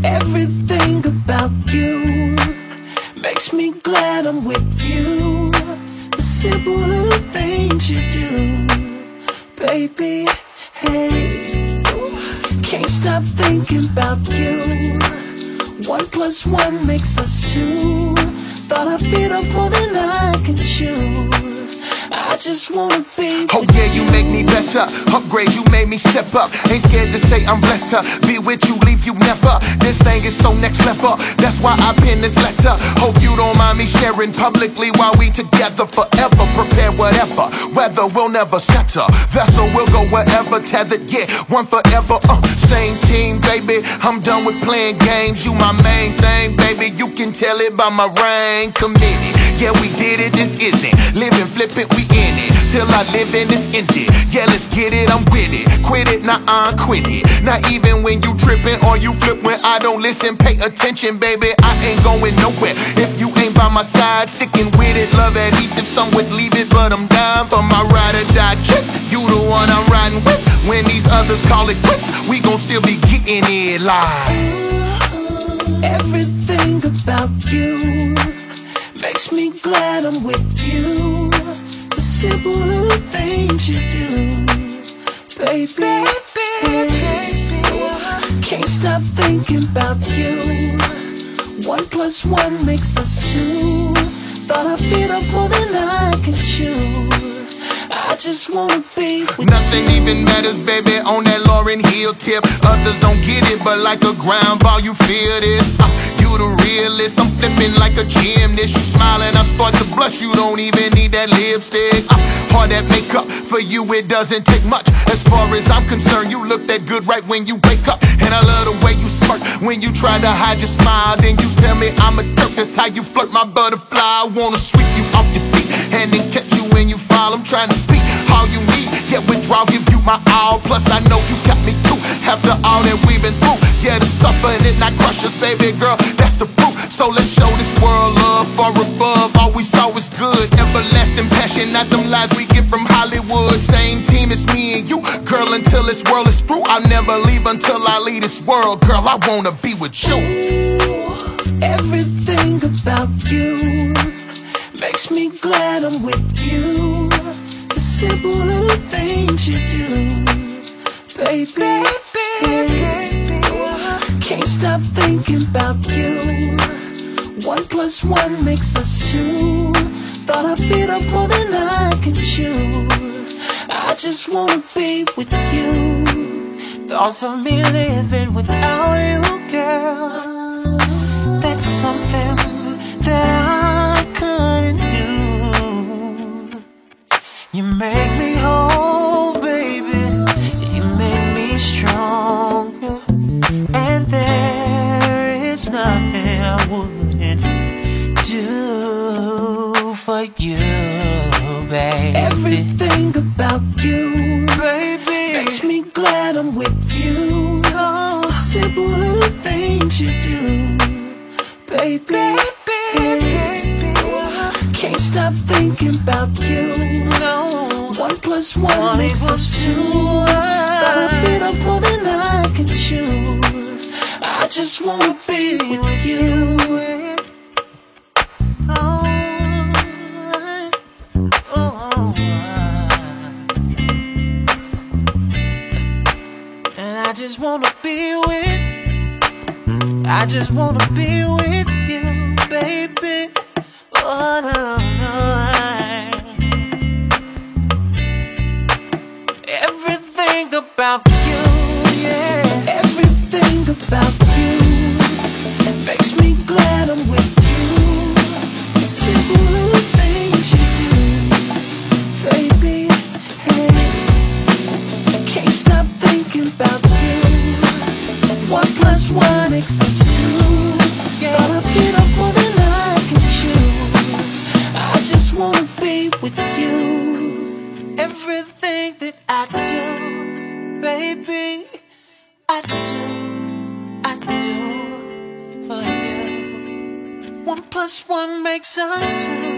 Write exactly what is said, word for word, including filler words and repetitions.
Everything about you makes me glad I'm with you. The simple little things you do, baby, hey. Can't stop thinking about you. One plus one makes us two. Thought I bit off more than I can chew. I just wanna be with Oh yeah, you make me better. Upgrade, you made me step up. Ain't scared to say I'm blessed to be with you, leave you never. This thing is so next level. That's why I penned this letter. Hope you don't mind me sharing publicly while we together forever. Prepare whatever, weather will never settle. Vessel will go wherever, tethered, yeah, one forever. Uh, same team, baby. I'm done with playing games. You my main thing, baby. You can tell it by my ring. Committed, yeah, we did it. This isn't living, flip it, we in it. Till I live in this ended. Yeah, let's get it, I'm with it. Quit it, nah, I quit it. Not even when you tripping or you flip when I don't listen. Pay attention, baby, I ain't going nowhere if you ain't by my side. Sticking with it, love at least if some would leave it. But I'm down for my ride or die trip. You the one I'm riding with. When these others call it quits, we gon' still be getting it live. Everything about you makes me glad I'm with you. The simple little things you do, baby, baby. Can't stop thinking about you. One plus one makes us two. Thought I bit off more than I can chew. I just wanna be with Nothing you. even matters, baby, on that Lauryn Hill tip. Others don't get it, but like a ground ball, you feel this. Uh, you the realest, I'm flipping like a gymnast. You smiling, I start to blush, you don't even need that lipstick. Uh, all that makeup, for you it doesn't take much. As far as I'm concerned, you look that good right when you wake up. And I love the way you smirk when you try to hide your smile. Then you tell me I'm a jerk, that's how you flirt, my butterfly. I wanna sweep you off your feet and then catch you when you fall. I'm trying to be all you need, yeah, withdraw, give you my all. Plus I know you got me too, after all that we've been through. Yeah, the suffering it not crush us, baby girl, that's the proof. So let's show this world love far above. All we saw is good, everlasting passion, not them lies we get from Hollywood. Same team as me and you, girl, until this world is through. I'll never leave until I leave this world, girl, I wanna be with you. Everything about you makes me glad I'm with you. The simple little things you do, baby, baby. Can't stop thinking about you. One plus one makes us two. Thought I bit off more than I can chew. I just wanna be with you. Thoughts of me living without you, girl. That's something that I couldn't do. You make me whole, baby. You make me stronger. And there is nothing I wouldn't do for you, baby. Everything about you, baby, makes me glad I'm with you. The simple little things you do, baby, baby. Can't stop thinking about you. No, one plus one, one makes us two. Thought I bit off more than I can chew. I just wanna be with you. Oh, oh, and I just wanna be with. I just wanna be with you, baby. Oh, no, no. Everything about you, yeah. Everything about you makes me glad I'm with you. The simple little things you do, baby, hey. Can't stop thinking about you. One plus one makes us two. Thought I bit off more than I can chew. I just wanna be with you. Everything that I do, baby, I do, I do for you. One plus one makes us two.